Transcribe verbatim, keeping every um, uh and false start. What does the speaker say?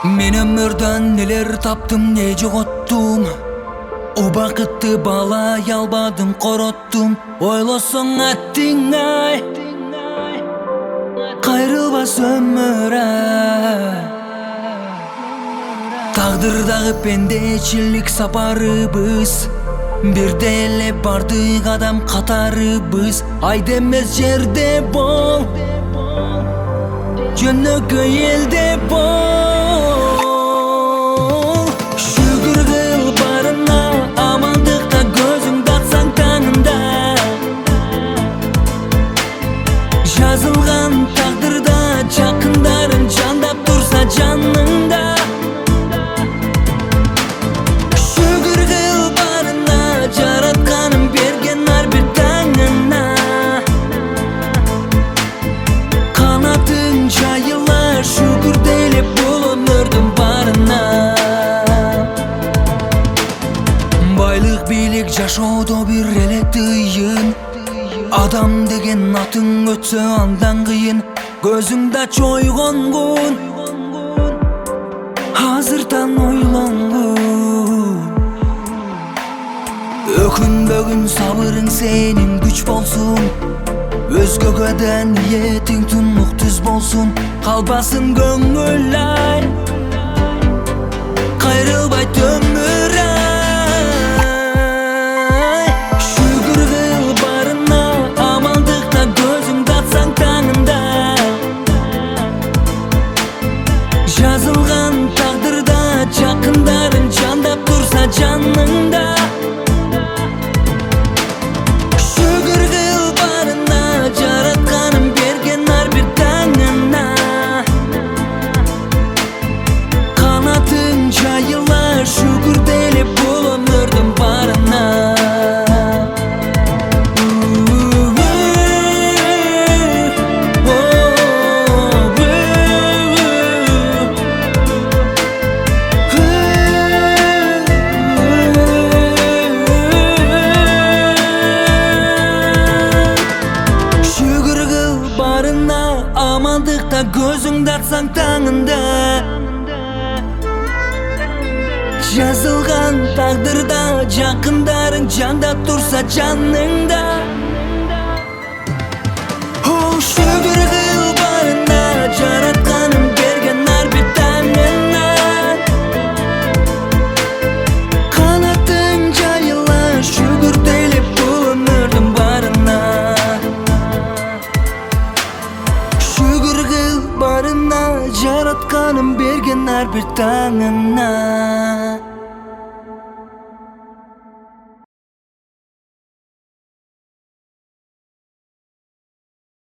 Мен өмірден нелер таптым, не жоғоттум. Убакытты балай албадым, короттум. Ойлосоң аттиң ай, кайрылбас өмүр ай. Тагдырдагы пендечилик сапарыбыз, бирде эле бардык адам катарыбыз. Айда эмес жерде бол, жөнөкөй элде бол. Шүгүр кыл барына, амандыкта көзүңдү ачсаң таңында. Жазылган тагдырда жакындарың жандап турса жаныңда. Шүгүр кыл барына, жаратканым берген ар бир таңына. Канатың жайыла, шүгүр делеп бул өмүрдүн барына. Байлык бийлик жашоодо бир эле тыйын. Адам деген атың өтсө андан кыйын. Көзүңдө ач ойгонгун, азырдан ойлонгун. Өкүнбөгүн сабырың сенин күч болсун. Өзгөгө да ниетиң тунук түз болсун. Калбасын көңүл ай, кайрылбайт өмүр ай. Шүгүр кыл барына, амандыкта көзүңдү ачсаң таңында. Жазылган тагдырда жакындарың жандап турса жаныңда. Шүгүр кыл барына, жаратканым берген ар бир таңына. Канатың жайыла, шүгүр делеп бул өмүрдүн барына. Шүгүр кыл барына, амандыкта көзүңдү ачсаң таңында. Жазылган тагдырда жакындарың жандап турса жаныңда. О, шүгүр кыл барына, жаратканым берген ар бир таңына. Канатың жайыла, шүгүр делеп бул өмүрдүн барына. Шүгүр кыл барына, жаратканым берген ар бир таңына.